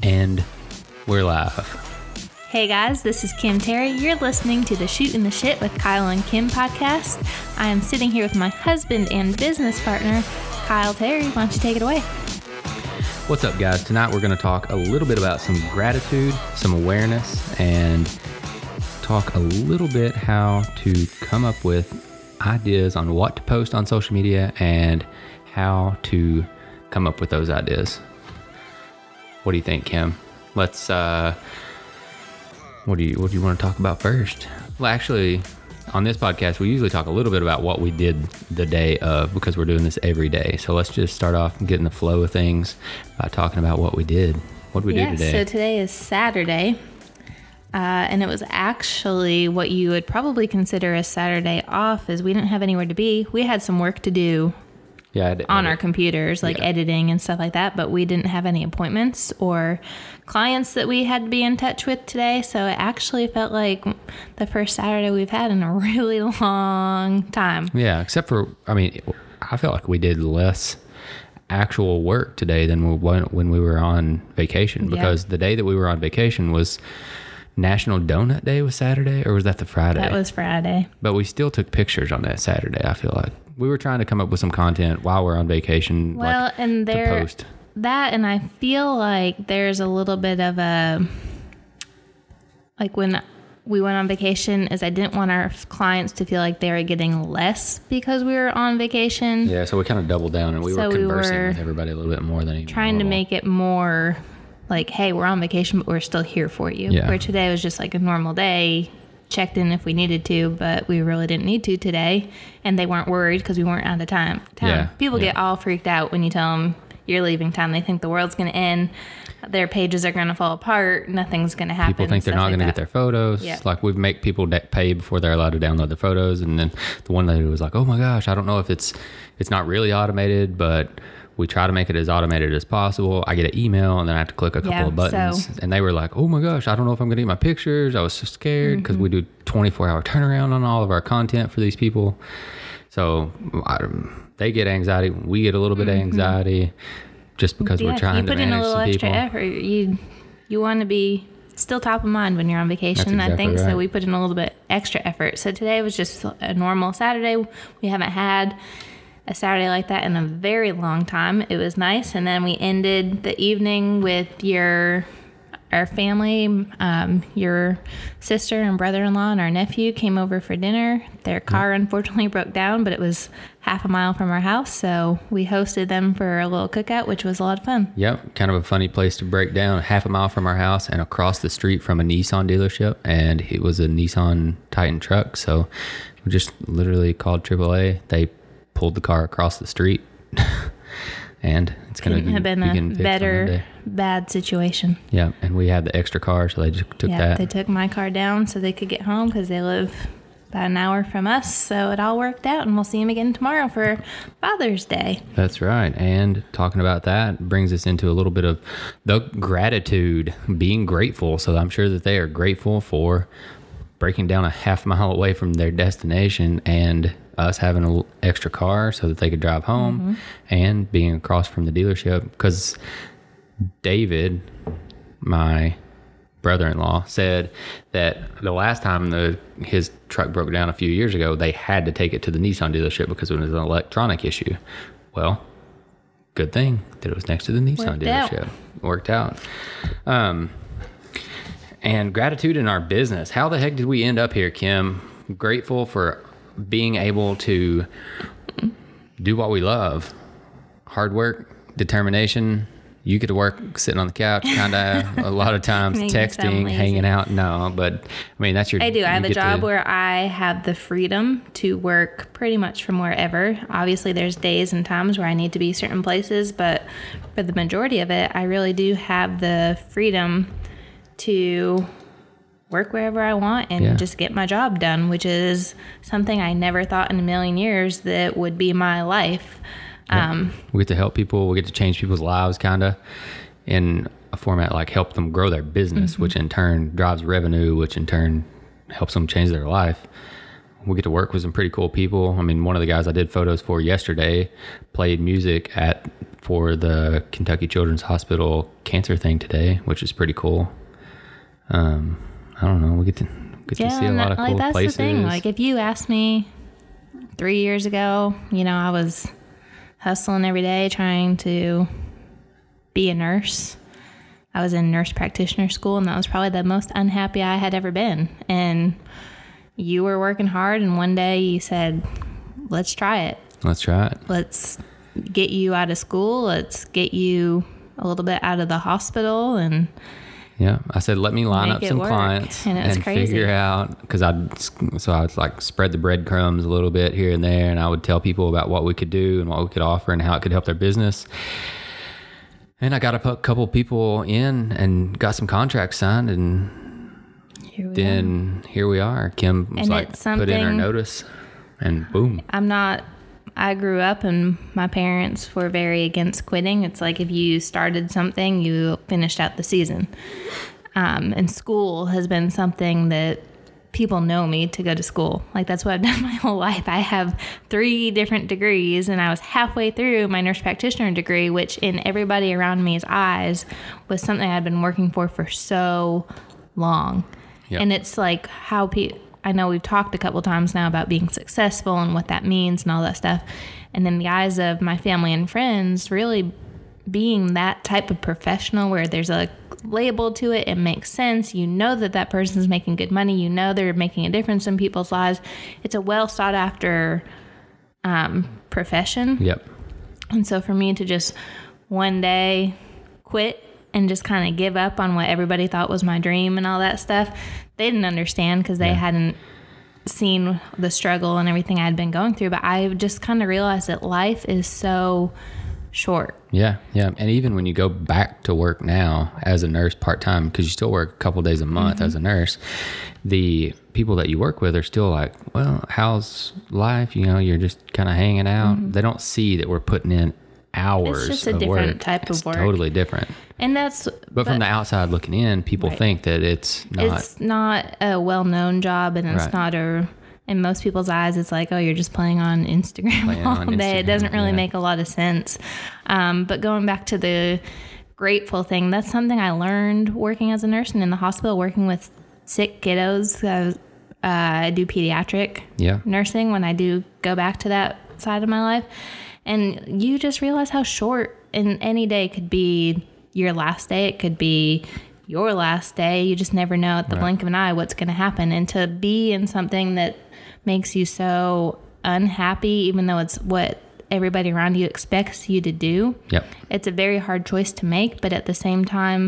And we're live. Hey guys, this is Kim Terry. You're listening to the Shootin' the Shit with Kyle and Kim podcast. I am sitting here with my husband and business partner, Kyle Terry. Why don't you take it away? What's up, guys? Tonight we're going to talk a little bit about some gratitude, some awareness, and talk a little bit how to come up with ideas on what to post on social media and how to come up with those ideas. What do you think, Kim? Let's, what do you want to talk about first? Well, actually, on this podcast, we usually talk a little bit about what we did the day of because we're doing this every day. So let's just start off and get in the flow of things by talking about what we did. What did we do today? So today is Saturday, and it was actually what you would probably consider a Saturday off, as we didn't have anywhere to be. We had some work to do. On our computers, like editing and stuff like that, but we didn't have any appointments or clients that we had to be in touch with today. So it actually felt like the first Saturday we've had in a really long time. Yeah, except for, I felt like we did less actual work today than when we were on vacation, because the day that we were on vacation was National Donut Day. Was Saturday, or was that the Friday? That was Friday. But we still took pictures on that Saturday, I feel like. We were trying to come up with some content while we're on vacation. Well, and to post. That, and I feel like there's a little bit of a, like when we went on vacation, is I didn't want our clients to feel like they were getting less because we were on vacation. Yeah, so we kind of doubled down, and we were conversing with everybody a little bit more than even trying normal. To make it more like, hey, we're on vacation, but we're still here for you. Yeah. Where today was just like a normal day, checked in if we needed to, but we really didn't need to today. And they weren't worried because we weren't out of time. Yeah. People get all freaked out when you tell them you're leaving time. They think the world's going to end. Their pages are going to fall apart. Nothing's going to happen. People think they're not going to get their photos. Yep. Like, we make people pay before they're allowed to download the photos. And then the one lady was like, oh my gosh, I don't know if it's not really automated, but we try to make it as automated as possible. I get an email and then I have to click a couple of buttons. And they were like, oh my gosh, I don't know if I'm going to get my pictures. I was so scared because we do 24-hour turnaround on all of our content for these people. So they get anxiety. We get a little bit of anxiety just because we're trying to manage some people. You put in a little extra effort. You want to be still top of mind when you're on vacation. That's exactly I think right. So we put in a little bit extra effort. So today was just a normal Saturday. We haven't had a Saturday like that in a very long time. It was nice. And then we ended the evening with our family, your sister and brother-in-law and our nephew came over for dinner. Their car unfortunately broke down, but it was half a mile from our house. So we hosted them for a little cookout, which was a lot of fun. Yep. Kind of a funny place to break down. Half a mile from our house and across the street from a Nissan dealership. And it was a Nissan Titan truck. So we just literally called AAA. They pulled the car across the street, and it's going to have been a better bad situation. Yeah, and we had the extra car, so they just took that. They took my car down so they could get home because they live about an hour from us. So it all worked out, and we'll see them again tomorrow for Father's Day. That's right. And talking about that brings us into a little bit of the gratitude, being grateful. So I'm sure that they are grateful for breaking down a half mile away from their destination and us having an extra car so that they could drive home and being across from the dealership, because David, my brother-in-law, said that the last time his truck broke down a few years ago, they had to take it to the Nissan dealership because it was an electronic issue. Well, good thing that it was next to the Nissan dealership. Worked out. And gratitude in our business. How the heck did we end up here, Kim? Grateful for being able to do what we love. Hard work, determination. You get to work sitting on the couch, kind of a lot of times texting, hanging out. No, but that's your... I do. I have a job where I have the freedom to work pretty much from wherever. Obviously, there's days and times where I need to be certain places, but for the majority of it, I really do have the freedom to work wherever I want and just get my job done, which is something I never thought in a million years that would be my life. We get to help people. We get to change people's lives, kind of, in a format like help them grow their business, which in turn drives revenue, which in turn helps them change their life. We get to work with some pretty cool people. One of the guys I did photos for yesterday played music at for the Kentucky Children's Hospital cancer thing today, which is pretty cool. I don't know. We get to see a lot of cool that's places. The thing. Like if you asked me 3 years ago, I was hustling every day trying to be a nurse. I was in nurse practitioner school, and that was probably the most unhappy I had ever been. And you were working hard, and one day you said, let's try it. Let's get you out of school. Let's get you a little bit out of the hospital. And yeah, I said, let me line up some clients and figure out, because I would like spread the breadcrumbs a little bit here and there, and I would tell people about what we could do and what we could offer and how it could help their business. And I got a couple people in and got some contracts signed, and here we are. Kim was put in her notice, and boom. I grew up and my parents were very against quitting. It's like if you started something, you finished out the season. And school has been something that people know me to go to school. Like that's what I've done my whole life. I have 3 different degrees, and I was halfway through my nurse practitioner degree, which in everybody around me's eyes was something I'd been working for so long. Yep. And it's like how I know we've talked a couple times now about being successful and what that means and all that stuff. And in the eyes of my family and friends, really being that type of professional where there's a label to it, it makes sense. You know that person's making good money. You know they're making a difference in people's lives. It's a well sought after profession. Yep. And so for me to just one day quit and just kind of give up on what everybody thought was my dream and all that stuff, they didn't understand because they hadn't seen the struggle and everything I'd been going through. But I just kind of realized that life is so short. Yeah. And even when you go back to work now as a nurse part-time, because you still work a couple days a month as a nurse, the people that you work with are still like, well, how's life? You're just kind of hanging out. They don't see that we're putting in hours. It's just a different type of work. Totally different. And but from the outside looking in, people think that it's not a well-known job, and it's not in most people's eyes, it's like, oh, you're just playing on Instagram all day. It doesn't really make a lot of sense. But going back to the grateful thing, that's something I learned working as a nurse and in the hospital, working with sick kiddos. I do pediatric nursing when I do go back to that side of my life. And you just realize how short in any day could be your last day. It could be your last day. You just never know at the blink of an eye what's going to happen. And to be in something that makes you so unhappy, even though it's what everybody around you expects you to do, it's a very hard choice to make. But at the same time,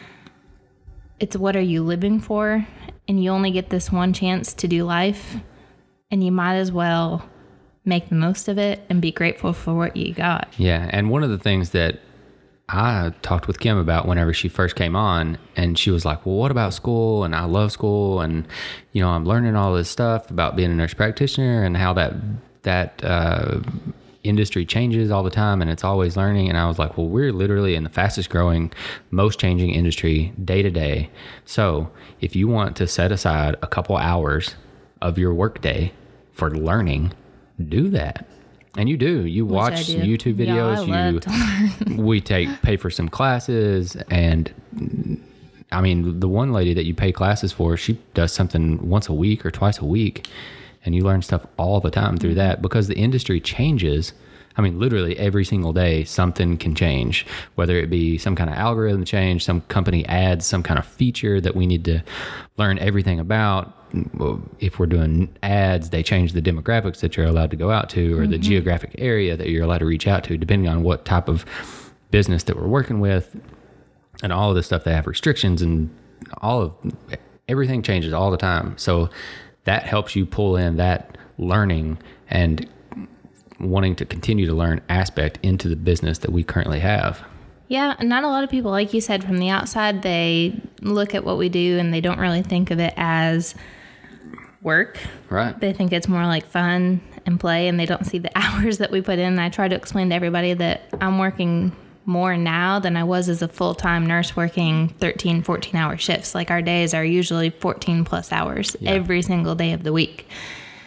it's what are you living for? And you only get this one chance to do life, and you might as well make the most of it and be grateful for what you got. Yeah. And one of the things that I talked with Kim about whenever she first came on, and she was like, well, what about school? And I love school, and I'm learning all this stuff about being a nurse practitioner and how that industry changes all the time, and it's always learning. And I was like, well, we're literally in the fastest growing, most changing industry day to day. So if you want to set aside a couple hours of your workday for learning, do that. And you do. You watch YouTube videos. We pay for some classes, and I mean, the one lady that you pay classes for, she does something once a week or twice a week, and you learn stuff all the time through that, because the industry changes. I mean, literally every single day, something can change, whether it be some kind of algorithm change, some company adds some kind of feature that we need to learn everything about. If we're doing ads, they change the demographics that you're allowed to go out to, or the geographic area that you're allowed to reach out to, depending on what type of business that we're working with. And all of this stuff, they have restrictions, and everything changes all the time. So that helps you pull in that learning and wanting to continue to learn aspect into the business that we currently have. Yeah, not a lot of people, like you said, from the outside, they look at what we do and they don't really think of it as work. Right. They think it's more like fun and play, and they don't see the hours that we put in. I try to explain to everybody that I'm working more now than I was as a full-time nurse, working 13, 14-hour shifts. Like our days are usually 14 plus hours every single day of the week.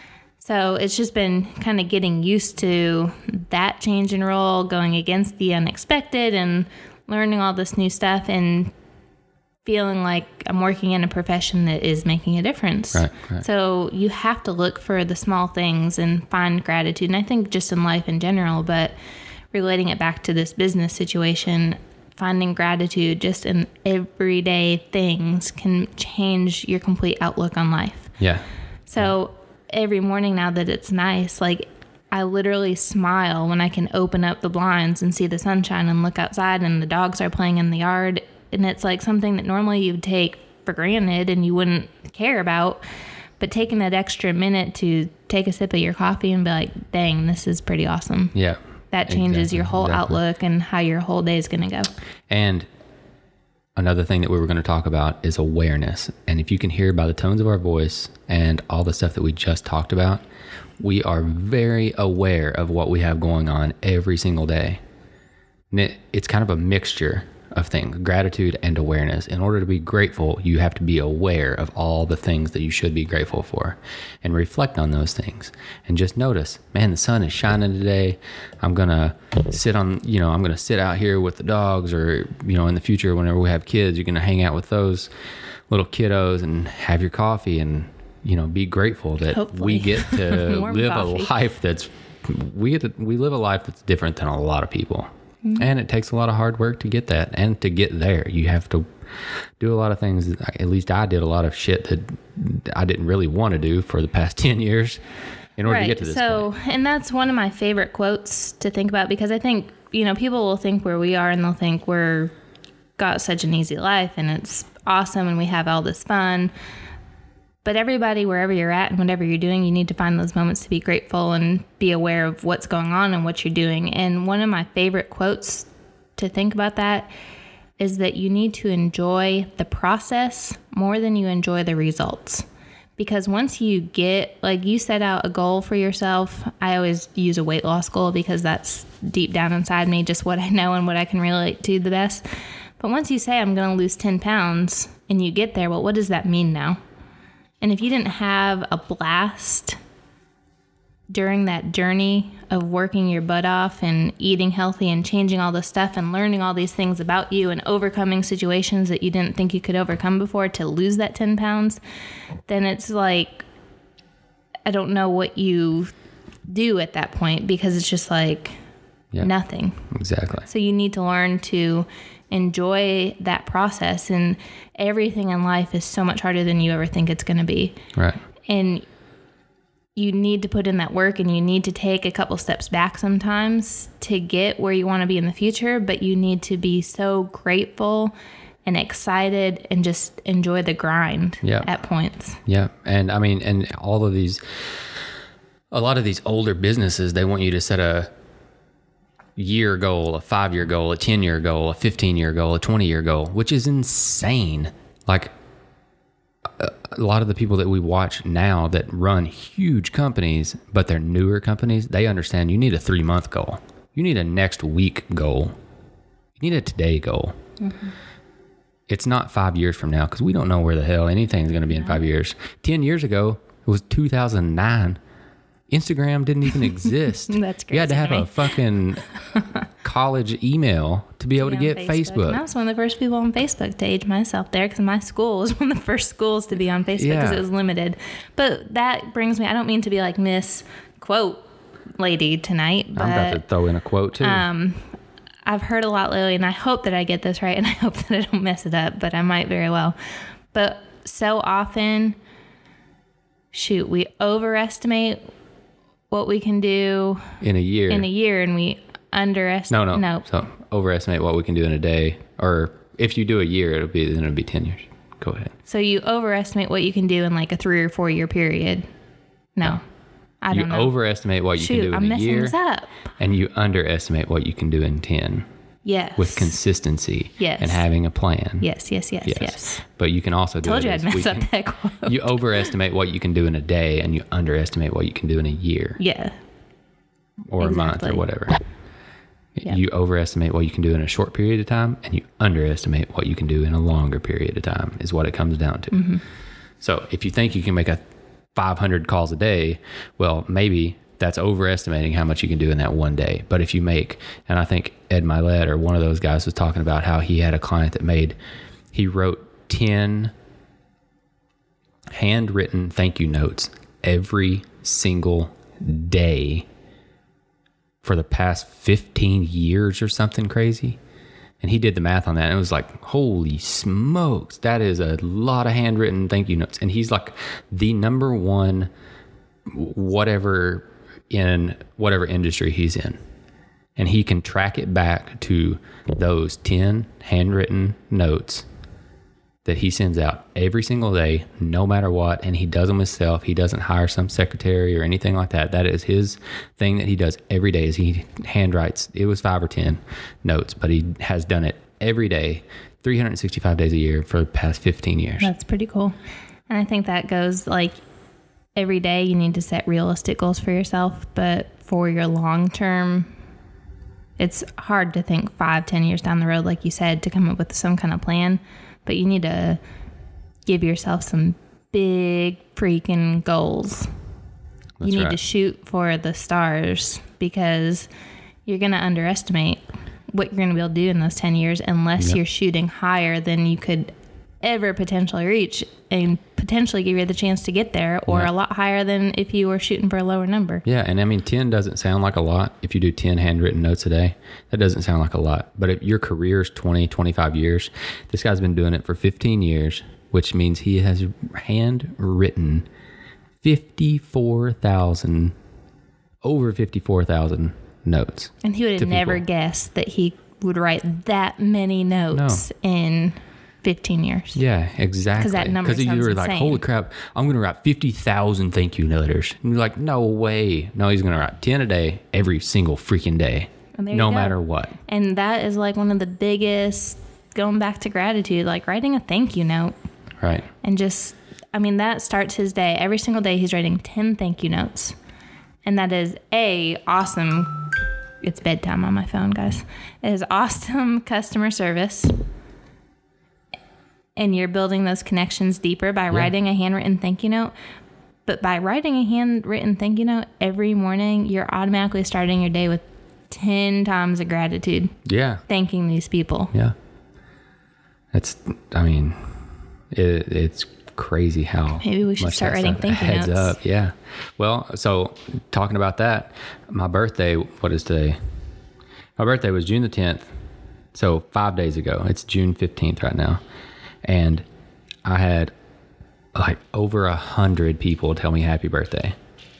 So it's just been kind of getting used to that change in role, going against the unexpected and learning all this new stuff and feeling like I'm working in a profession that is making a difference. Right. So you have to look for the small things and find gratitude. And I think just in life in general, but relating it back to this business situation, finding gratitude just in everyday things can change your complete outlook on life. Yeah. So every morning now that it's nice, like I literally smile when I can open up the blinds and see the sunshine and look outside and the dogs are playing in the yard. And it's like something that normally you would take for granted and you wouldn't care about. But taking that extra minute to take a sip of your coffee and be like, dang, this is pretty awesome. Yeah. That changes your whole outlook and how your whole day is going to go. And another thing that we were going to talk about is awareness. And if you can hear by the tones of our voice and all the stuff that we just talked about, we are very aware of what we have going on every single day. And it's kind of a mixture of things, gratitude and awareness. In order to be grateful, you have to be aware of all the things that you should be grateful for and reflect on those things and just notice, man, the sun is shining today. I'm going to sit out here with the dogs, or, in the future, whenever we have kids, you're going to hang out with those little kiddos and have your coffee and, be grateful that Hopefully. we get to live coffee. a life we live a life that's different than a lot of people. Mm-hmm. And it takes a lot of hard work to get that. And to get there, you have to do a lot of things. At least I did a lot of shit that I didn't really want to do for the past 10 years in order to get to this point. And that's one of my favorite quotes to think about, because I think, people will think where we are and they'll think we're got such an easy life and it's awesome and we have all this fun. But everybody, wherever you're at and whatever you're doing, you need to find those moments to be grateful and be aware of what's going on and what you're doing. And one of my favorite quotes to think about that is that you need to enjoy the process more than you enjoy the results. Because once you get, like you set out a goal for yourself, I always use a weight loss goal because that's deep down inside me, just what I know and what I can relate to the best. But once you say I'm going to lose 10 pounds and you get there, well, what does that mean now? And if you didn't have a blast during that journey of working your butt off and eating healthy and changing all this stuff and learning all these things about you and overcoming situations that you didn't think you could overcome before to lose that 10 pounds, then it's like, I don't know what you do at that point, because it's just like nothing. Exactly. So you need to learn to enjoy that process, and everything in life is so much harder than you ever think it's going to be. Right. And you need to put in that work, and you need to take a couple steps back sometimes to get where you want to be in the future, but you need to be so grateful and excited and just enjoy the grind at points. Yeah. And I mean, and a lot of these older businesses, they want you to set a year goal, a 5-year goal, a 10-year goal, a 15-year goal, a 20-year goal, which is insane. Like a lot of the people that we watch now that run huge companies, but they're newer companies, they understand you need a 3-month goal. You need a next week goal. You need a today goal. Mm-hmm. It's not 5 years from now, because we don't know where the hell anything's going to be in 5 years. 10 years ago, it was 2009. Instagram didn't even exist. That's crazy. You had to have a fucking college email to be able to get Facebook. And I was one of the first people on Facebook to age myself there, because my school was one of the first schools to be on Facebook because it was limited. But that brings me, I don't mean to be like Miss Quote Lady tonight, but I'm about to throw in a quote too. I've heard a lot lately, and I hope that I get this right, and I hope that I don't mess it up, but I might very well. But so often, we overestimate what we can do in a year, and we underestimate. No. So overestimate what we can do in a day, or if you do a year, it'll be 10 years. Go ahead. So you overestimate what you can do in like a 3 or 4 year period. No, I don't know. You overestimate what you can do in a year, this up. And you underestimate what you can do in 10. Yes. With consistency. Yes. And having a plan. Yes. But you can also do Told you I'd mess up that quote. You overestimate what you can do in a day, and you underestimate what you can do in a year. Yeah. Or a month or whatever. Yep. You overestimate what you can do in a short period of time, and you underestimate what you can do in a longer period of time, is what it comes down to. Mm-hmm. So if you think you can make a 500 calls a day, well, maybe that's overestimating how much you can do in that one day. But if you make, and I think Ed Milet or one of those guys was talking about how he had a client that he wrote 10 handwritten thank you notes every single day for the past 15 years or something crazy. And he did the math on that, and it was like, holy smokes, that is a lot of handwritten thank you notes. And he's like the number one whatever in whatever industry he's in. And he can track it back to those 10 handwritten notes that he sends out every single day, no matter what. And he does them himself. He doesn't hire some secretary or anything like that. That is his thing that he does every day, is he handwrites. It was 5 or 10 notes, but he has done it every day, 365 days a year for the past 15 years. That's pretty cool. And I think that goes like every day you need to set realistic goals for yourself, but for your long term, it's hard to think 5-10 years down the road, like you said, to come up with some kind of plan. But you need to give yourself some big freaking goals. That's you need right. to shoot for the stars, because you're going to underestimate what you're going to be able to do in those 10 years unless you're shooting higher than you could ever potentially reach, and potentially give you the chance to get there, or a lot higher than if you were shooting for a lower number. Yeah, and I mean, 10 doesn't sound like a lot. If you do 10 handwritten notes a day, that doesn't sound like a lot. But if your career's 20, 25 years, this guy's been doing it for 15 years, which means he has handwritten over 54,000 notes. And he would have never guessed that he would write that many notes in 15 years. Yeah, exactly. Because that number sounds you were like, insane. holy crap, I'm going to write 50,000 thank you letters. And you're like, no way. No, he's going to write 10 a day every single freaking day, no matter what. And that is like one of the biggest, going back to gratitude, like writing a thank you note. Right. And just, I mean, that starts his day. Every single day he's writing 10 thank you notes. And that is awesome. It's bedtime on my phone, guys. It is awesome customer service. And you're building those connections deeper by writing a handwritten thank you note. But by writing a handwritten thank you note every morning, you're automatically starting your day with 10 times of gratitude. Yeah. Thanking these people. Yeah. It's crazy how maybe we should much start that writing stuff thank you adds notes. up. Yeah. Well, so talking about that, my birthday, what is today? My birthday was June the 10th. So 5 days ago. It's June 15th right now. And I had like over 100 people tell me happy birthday.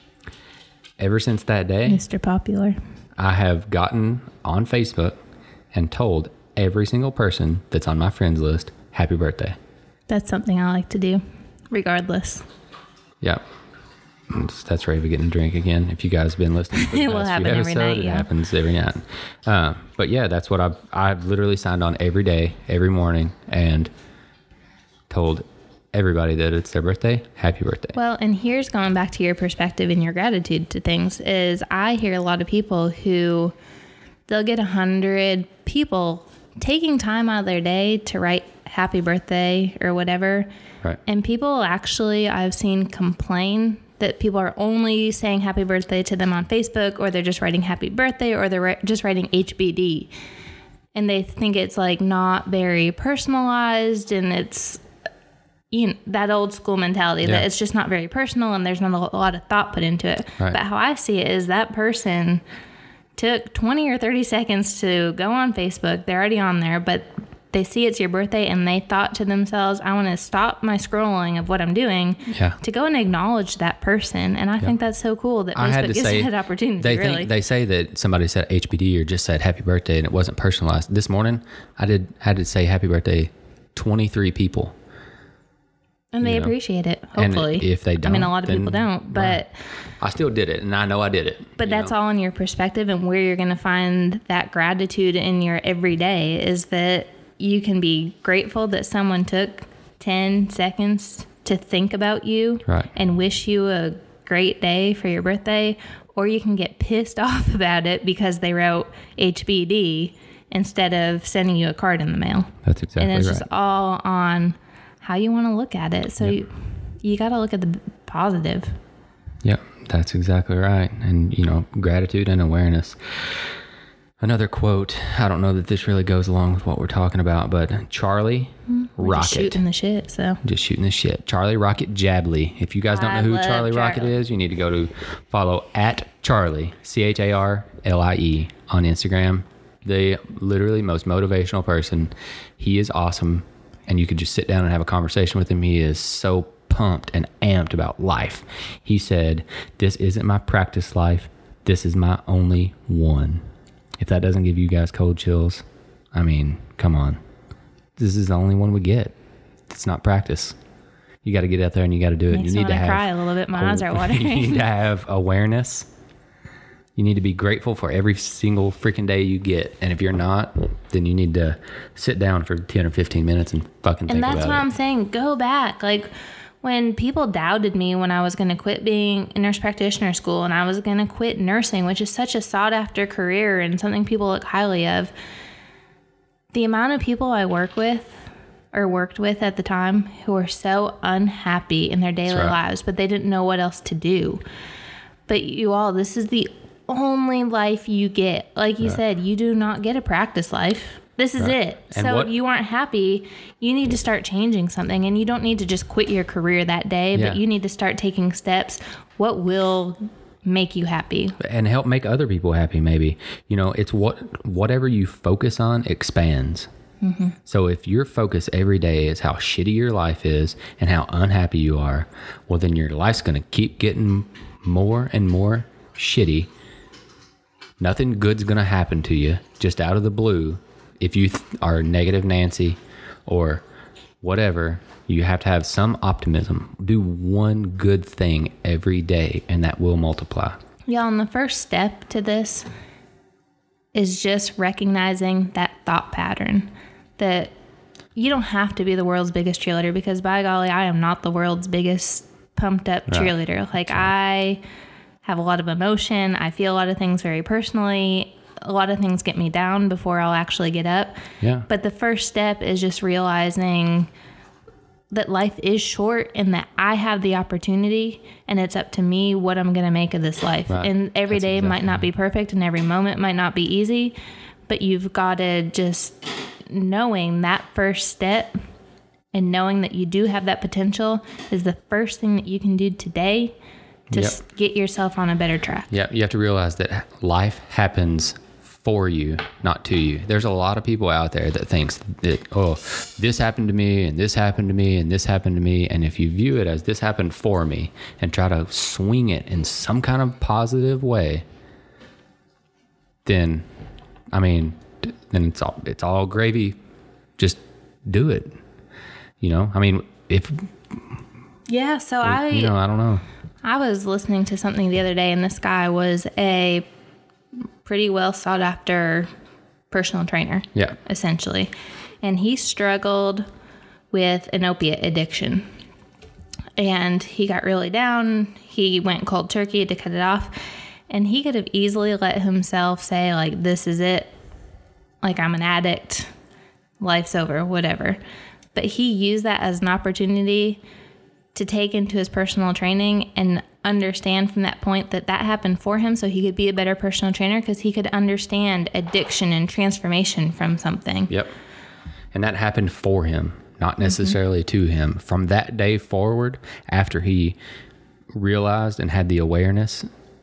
Ever since that day, Mr. Popular. I have gotten on Facebook and told every single person that's on my friends list, happy birthday. That's something I like to do, regardless. Yeah. That's Raven getting a drink again. If you guys have been listening to the It will past happen few every episodes, night, it yeah. happens every night. But yeah, that's what I've literally signed on every day, every morning, and told everybody that it's their birthday, happy birthday. Well, and here's going back to your perspective and your gratitude to things, is I hear a lot of people who they'll get 100 people taking time out of their day to write happy birthday or whatever. Right. And people actually, I've seen complain that people are only saying happy birthday to them on Facebook, or they're just writing happy birthday, or they're just writing HBD. And they think it's like not very personalized, and it's, you know, that old school mentality that it's just not very personal and there's not a lot of thought put into it. Right. But how I see it is that person took 20 or 30 seconds to go on Facebook. They're already on there, but they see it's your birthday and they thought to themselves, I want to stop my scrolling of what I'm doing to go and acknowledge that person. And I think that's so cool that Facebook gives you that opportunity, really. They say that somebody said HBD or just said happy birthday and it wasn't personalized. This morning, I had to say happy birthday 23 people. And they appreciate it, hopefully. And if they don't, I mean, a lot of people don't, but I still did it, and I know I did it. But that's all in your perspective, and where you're going to find that gratitude in your everyday is that you can be grateful that someone took 10 seconds to think about you and wish you a great day for your birthday, or you can get pissed off about it because they wrote HBD instead of sending you a card in the mail. That's exactly right. And it's just all on how you want to look at it. So you got to look at the positive. Yep, that's exactly right. And, gratitude and awareness. Another quote, I don't know that this really goes along with what we're talking about, but Charlie Rocket. Just shooting the shit, so. Just shooting the shit. Charlie Rocket Jabley. If you guys don't know who Charlie Rocket is, you need to go to follow at Charlie, CHARLIE on Instagram. The literally most motivational person. He is awesome. And you could just sit down and have a conversation with him. He is so pumped and amped about life. He said, "This isn't my practice life. This is my only one." If that doesn't give you guys cold chills, I mean, come on. This is the only one we get. It's not practice. You got to get out there and you got to do it. Makes you need me to cry a little bit. My eyes are watering. You need to have awareness. You need to be grateful for every single freaking day you get. And if you're not, then you need to sit down for 10 or 15 minutes and fucking think about it. And that's what I'm saying. Go back. Like, when people doubted me when I was going to quit being in nurse practitioner school and I was going to quit nursing, which is such a sought after career and something people look highly of, the amount of people I worked with at the time who were so unhappy in their daily lives, but they didn't know what else to do. But you all, this is the only life you get. Like you said, you do not get a practice life. This is it. And so if you aren't happy, you need to start changing something. And you don't need to just quit your career that day, but you need to start taking steps. What will make you happy? And help make other people happy, maybe. It's whatever you focus on expands. Mm-hmm. So if your focus every day is how shitty your life is and how unhappy you are, well, then your life's going to keep getting more and more shitty. Nothing good's going to happen to you just out of the blue. If you are negative Nancy or whatever, you have to have some optimism. Do one good thing every day, and that will multiply. Yeah, and the first step to this is just recognizing that thought pattern. That you don't have to be the world's biggest cheerleader, because by golly, I am not the world's biggest pumped up cheerleader. Like, I have a lot of emotion. I feel a lot of things very personally. A lot of things get me down before I'll actually get up. Yeah. But the first step is just realizing that life is short and that I have the opportunity, and it's up to me what I'm going to make of this life. Right. And every day might not be perfect and every moment might not be easy, but you've got to just knowing that first step and knowing that you do have that potential is the first thing that you can do today to get yourself on a better track. Yeah, you have to realize that life happens for you, not to you. There's a lot of people out there that thinks that, this happened to me and this happened to me and this happened to me. And if you view it as this happened for me and try to swing it in some kind of positive way, then it's all gravy. Just do it. So I don't know. I was listening to something the other day, and this guy was a pretty well sought after personal trainer, essentially. And he struggled with an opiate addiction. And he got really down. He went cold turkey to cut it off. And he could have easily let himself say, like, this is it. Like, I'm an addict. Life's over, whatever. But he used that as an opportunity to take into his personal training and understand from that point that happened for him so he could be a better personal trainer, because he could understand addiction and transformation from something. Yep. And that happened for him, not necessarily to him. From that day forward, after he realized and had the awareness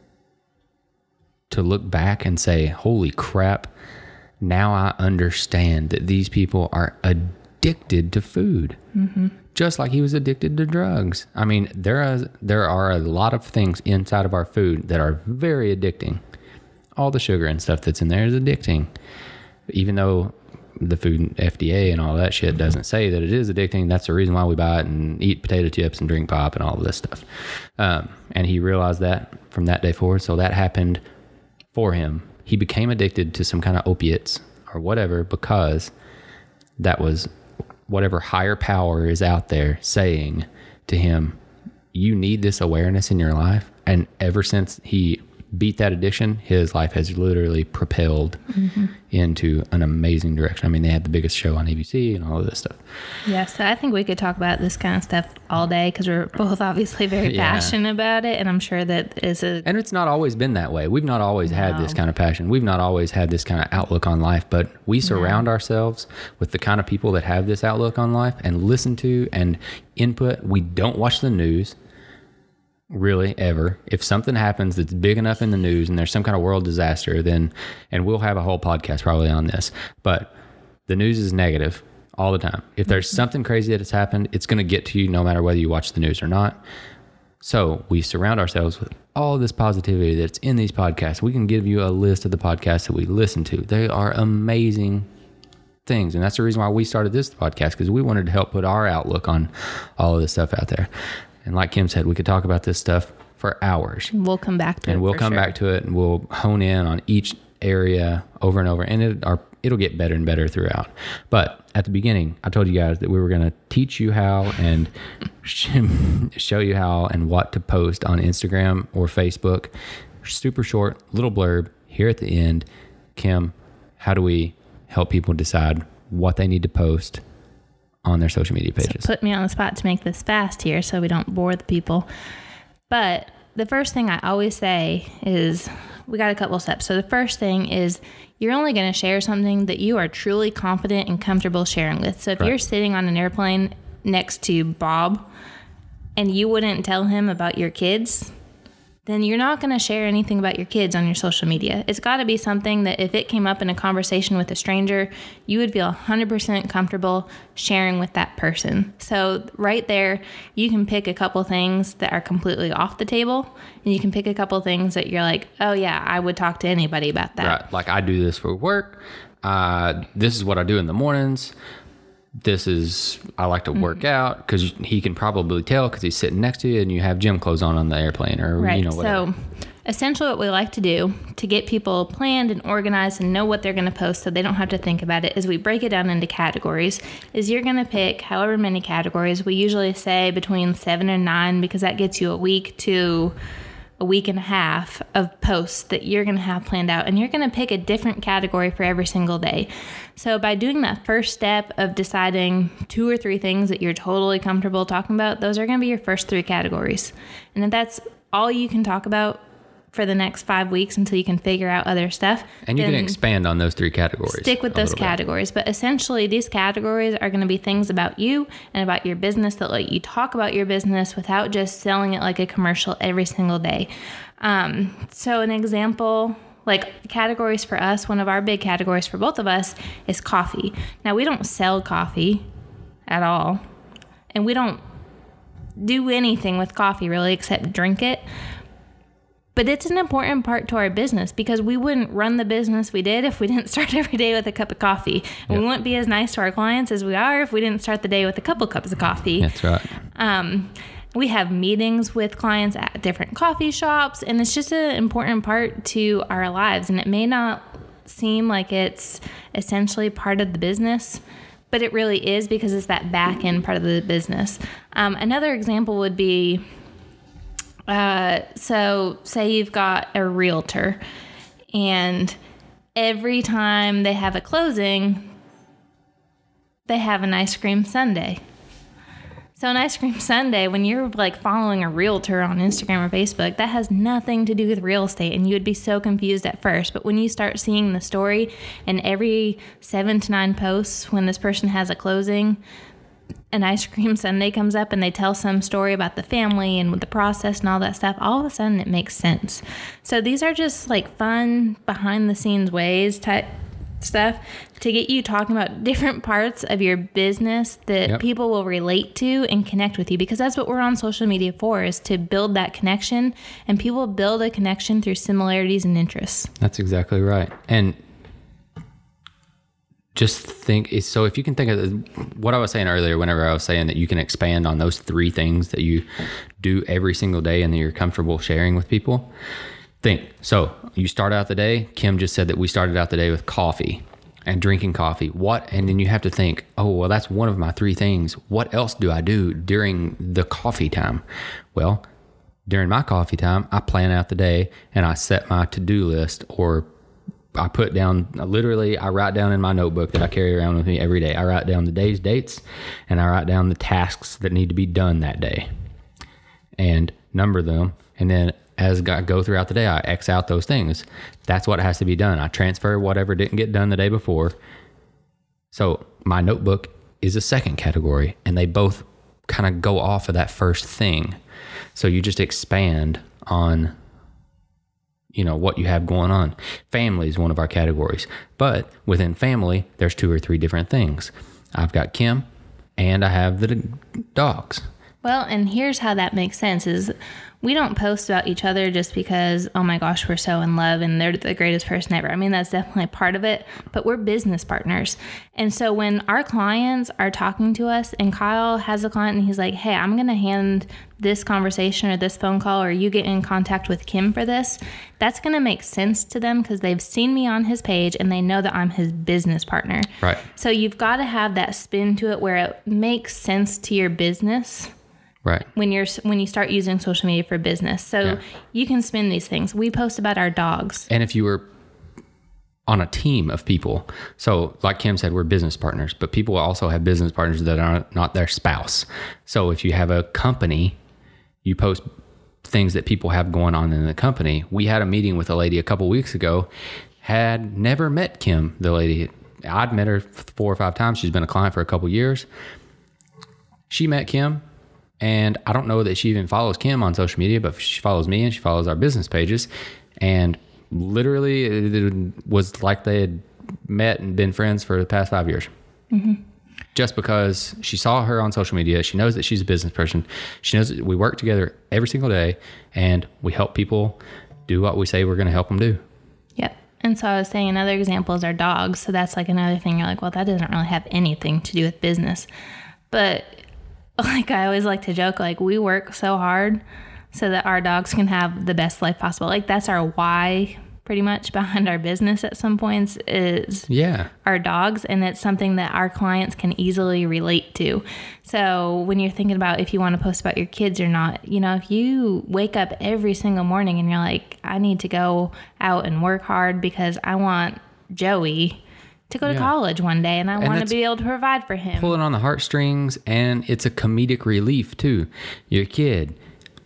to look back and say, holy crap, now I understand that these people are addicted to food. Mm-hmm. Just like he was addicted to drugs. I mean, there are a lot of things inside of our food that are very addicting. All the sugar and stuff that's in there is addicting. Even though the food FDA and all that shit doesn't say that it is addicting, that's the reason why we buy it and eat potato chips and drink pop and all of this stuff. And he realized that from that day forward. So that happened for him. He became addicted to some kind of opiates or whatever, because that was whatever higher power is out there saying to him, you need this awareness in your life. And ever since he beat that addiction, his life has literally propelled into an amazing direction. I mean, they had the biggest show on ABC and all of this stuff. Yeah, so I think we could talk about this kind of stuff all day because we're both obviously very passionate about it, and I'm sure that is And it's not always been that way. We've not always had this kind of passion. We've not always had this kind of outlook on life, but we surround ourselves with the kind of people that have this outlook on life and listen to and input. We don't watch the news. Really, ever. If something happens that's big enough in the news and there's some kind of world disaster, then, and we'll have a whole podcast probably on this, but the news is negative all the time. If there's something crazy that has happened, it's going to get to you no matter whether you watch the news or not. So we surround ourselves with all this positivity that's in these podcasts. We can give you a list of the podcasts that we listen to. They are amazing things. And that's the reason why we started this podcast, because we wanted to help put our outlook on all of this stuff out there. And like Kim said, we could talk about this stuff for hours. We'll come back to it. And we'll come back to it, and we'll hone in on each area over and over. And it'll get better and better throughout. But at the beginning, I told you guys that we were going to teach you how and show you how and what to post on Instagram or Facebook. Super short, little blurb here at the end. Kim, how do we help people decide what they need to post on their social media pages? So put me on the spot to make this fast here so we don't bore the people. But the first thing I always say is we got a couple steps. So the first thing is you're only going to share something that you are truly confident and comfortable sharing with. So if you're sitting on an airplane next to Bob and you wouldn't tell him about your kids, then you're not going to share anything about your kids on your social media. It's got to be something that if it came up in a conversation with a stranger, you would feel 100% comfortable sharing with that person. So right there, you can pick a couple things that are completely off the table, and you can pick a couple things that you're like, oh yeah, I would talk to anybody about that. Right. Like I do this for work. This is what I do in the mornings. I like to work out, because he can probably tell because he's sitting next to you and you have gym clothes on the airplane or, whatever. So essentially what we like to do to get people planned and organized and know what they're going to post so they don't have to think about it is we break it down into categories. Is you're going to pick however many categories. We usually say between 7 and 9 because that gets you a week to a week and a half of posts that you're going to have planned out, and you're going to pick a different category for every single day. So by doing that first step of deciding 2 or 3 things that you're totally comfortable talking about, those are going to be your first 3 categories. And if that's all you can talk about for the next 5 weeks until you can figure out other stuff. And you can expand on those 3 categories. Stick with those categories. But essentially, these categories are going to be things about you and about your business that let you talk about your business without just selling it like a commercial every single day. So an example, like categories for us, one of our big categories for both of us is coffee. Now, we don't sell coffee at all. And we don't do anything with coffee really except drink it. But it's an important part to our business because we wouldn't run the business we did if we didn't start every day with a cup of coffee. And we wouldn't be as nice to our clients as we are if we didn't start the day with a couple cups of coffee. That's right. We have meetings with clients at different coffee shops, and it's just an important part to our lives. And it may not seem like it's essentially part of the business, but it really is because it's that back end part of the business. Another example would be, so say you've got a realtor and every time they have a closing, they have an ice cream sundae. So an ice cream sundae, when you're like following a realtor on Instagram or Facebook, that has nothing to do with real estate, and you would be so confused at first. But when you start seeing the story and every 7 to 9 posts when this person has a closing, an ice cream sundae comes up and they tell some story about the family and with the process and all that stuff, all of a sudden it makes sense. So these are just like fun behind the scenes ways type stuff to get you talking about different parts of your business that people will relate to and connect with you, because that's what we're on social media for, is to build that connection, and people build a connection through similarities and interests. That's exactly right. And just think, so if you can think of what I was saying earlier, whenever I was saying that you can expand on those 3 things that you do every single day and that you're comfortable sharing with people. Think, so you start out the day, Kim just said that we started out the day with coffee and drinking coffee. And then you have to think, oh, well, that's one of my 3 things. What else do I do during the coffee time? Well, during my coffee time, I plan out the day and I set my to-do list, or I put down, literally, I write down in my notebook that I carry around with me every day. I write down the day's dates, and I write down the tasks that need to be done that day and number them. And then as I go throughout the day, I X out those things. That's what has to be done. I transfer whatever didn't get done the day before. So my notebook is a second category, and they both kind of go off of that first thing. So you just expand on, what you have going on. Family is one of our categories, but within family, there's 2 or 3 different things. I've got Kim, and I have the dogs. Well, and here's how that makes sense is we don't post about each other just because, oh my gosh, we're so in love and they're the greatest person ever. I mean, that's definitely part of it, but we're business partners. And so when our clients are talking to us and Kyle has a client and he's like, hey, I'm going to hand this conversation or this phone call, or you get in contact with Kim for this, that's going to make sense to them because they've seen me on his page and they know that I'm his business partner. Right. So you've got to have that spin to it where it makes sense to your business. Right. When you start using social media for business. So you can spin these things. We post about our dogs. And if you were on a team of people, so like Kim said, we're business partners, but people also have business partners that are not their spouse. So if you have a company, you post things that people have going on in the company. We had a meeting with a lady a couple weeks ago, had never met Kim, the lady. I'd met her 4 or 5 times. She's been a client for a couple years. She met Kim. And I don't know that she even follows Kim on social media, but she follows me and she follows our business pages. And literally it was like they had met and been friends for the past 5 years. Mm-hmm. Just because she saw her on social media. She knows that she's a business person. She knows that we work together every single day and we help people do what we say we're going to help them do. Yep. And so I was saying another example is our dogs. So that's like another thing. You're like, well, that doesn't really have anything to do with business. But like I always like to joke, like we work so hard so that our dogs can have the best life possible. Like that's our why pretty much behind our business at some points is our dogs. And it's something that our clients can easily relate to. So when you're thinking about if you want to post about your kids or not, if you wake up every single morning and you're like, I need to go out and work hard because I want Joey to go to college one day and I want to be able to provide for him. Pulling on the heartstrings, and it's a comedic relief too. Your kid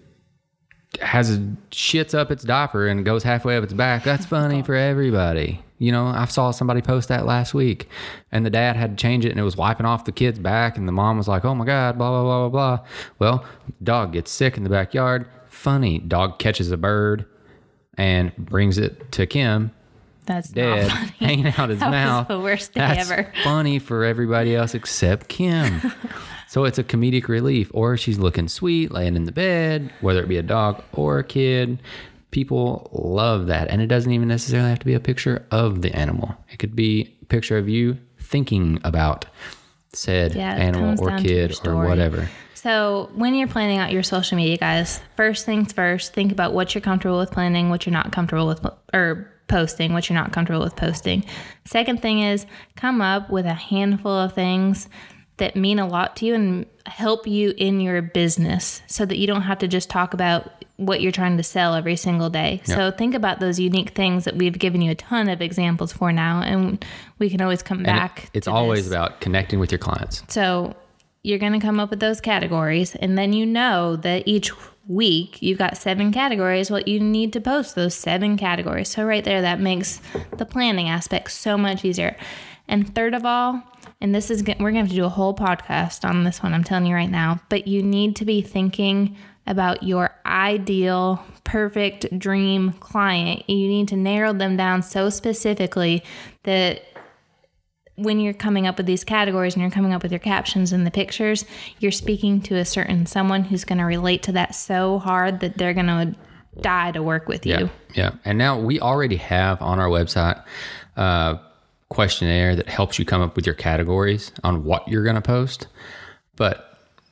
shits up its diaper and goes halfway up its back. That's funny for everybody. I saw somebody post that last week and the dad had to change it and it was wiping off the kid's back and the mom was like, oh my God, blah, blah, blah, blah, blah. Well, dog gets sick in the backyard. Funny. Dog catches a bird and brings it to Kim. That's dead, not funny. hanging out his mouth. That's the worst day That's ever. Funny for everybody else except Kim. So it's a comedic relief. Or she's looking sweet, laying in the bed, whether it be a dog or a kid. People love that. And it doesn't even necessarily have to be a picture of the animal. It could be a picture of you thinking about said animal or kid or whatever. So when you're planning out your social media, guys, first things first, think about what you're comfortable with planning, what you're not comfortable with, or posting, what you're not comfortable with posting. Second thing is come up with a handful of things that mean a lot to you and help you in your business so that you don't have to just talk about what you're trying to sell every single day. Yep. So think about those unique things that we've given you a ton of examples for now, and we can always come back. It's always about connecting with your clients. So you're going to come up with those categories, and then you know that each week you've got 7 categories. Well, you need to post those 7 categories. So right there, that makes the planning aspect so much easier. And third of all, and this is, we're going to have to do a whole podcast on this one, I'm telling you right now, but you need to be thinking about your ideal, perfect dream client. You need to narrow them down so specifically that when you're coming up with these categories and you're coming up with your captions and the pictures, you're speaking to a certain someone who's going to relate to that so hard that they're going to die to work with you. Yeah. And now we already have on our website a questionnaire that helps you come up with your categories on what you're going to post. But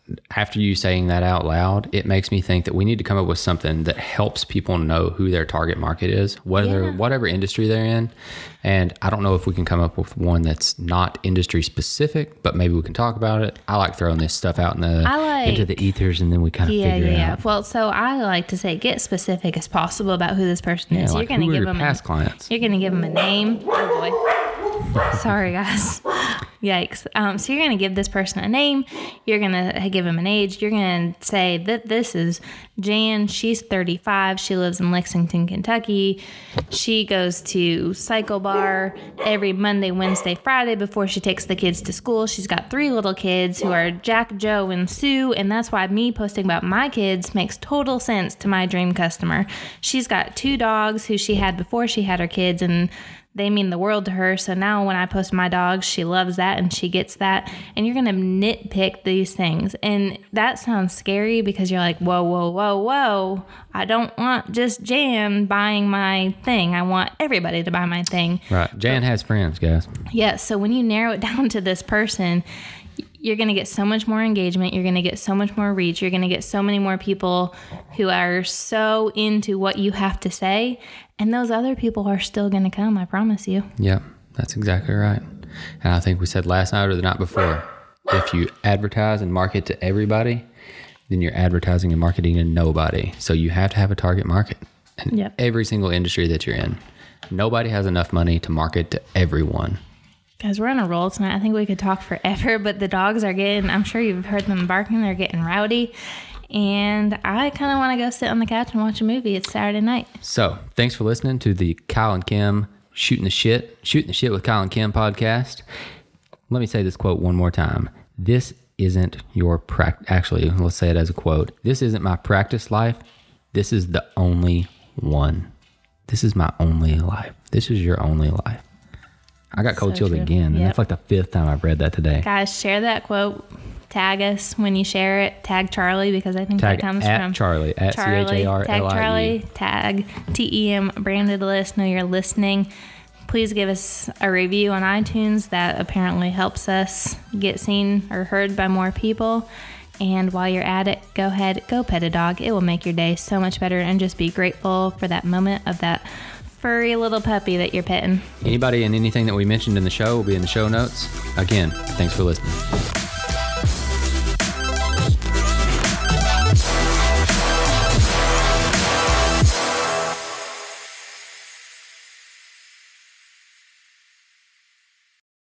after you saying that out loud, it makes me think that we need to come up with something that helps people know who their target market is, whatever industry they're in. And I don't know if we can come up with one that's not industry specific, but maybe we can talk about it. I like throwing this stuff out into the ethers, and then we kind of figure it out. Well, so I like to say get specific as possible about who this person is. Like, you're going to give them past clients. You're going to give them a name. Oh boy. Sorry, guys. Yikes. So you're going to give this person a name. You're going to give them an age. You're going to say that this is Jan. She's 35. She lives in Lexington, Kentucky. She goes to Cycle Bar every Monday, Wednesday, Friday before she takes the kids to school. She's got 3 little kids who are Jack, Joe, and Sue. And that's why me posting about my kids makes total sense to my dream customer. She's got 2 dogs who she had before she had her kids, and they mean the world to her. So now when I post my dogs, she loves that and she gets that. And you're going to nitpick these things. And that sounds scary because you're like, whoa, whoa, whoa, whoa. I don't want just Jan buying my thing. I want everybody to buy my thing. Right. Jan has friends, guys. Yeah. So when you narrow it down to this person, you're going to get so much more engagement. You're going to get so much more reach. You're going to get so many more people who are so into what you have to say. And those other people are still going to come, I promise you. Yeah, that's exactly right. And I think we said last night or the night before, if you advertise and market to everybody, then you're advertising and marketing to nobody. So you have to have a target market in every single industry that you're in. Nobody has enough money to market to everyone. Guys, we're on a roll tonight. I think we could talk forever, but the dogs are getting, I'm sure you've heard them barking, they're getting rowdy. And I kind of want to go sit on the couch and watch a movie. It's Saturday night. So thanks for listening to the Kyle and Kim Shooting the Shit with Kyle and Kim podcast. Let me say this quote one more time. This isn't your actually, let's say it as a quote. This isn't my practice life. This is the only one. This is my only life. This is your only life. I got cold chills again. And that's like the 5th time I've read that today. Guys, share that quote. Tag us when you share it. Tag Charlie, because I think that comes from Charlie. At Charlie. Charlie. Tag Charlie. Tag TEM branded list. Know you're listening. Please give us a review on iTunes. That apparently helps us get seen or heard by more people. And while you're at it, go ahead, go pet a dog. It will make your day so much better, and just be grateful for that moment of that furry little puppy that you're petting. Anybody and anything that we mentioned in the show will be in the show notes. Again, thanks for listening.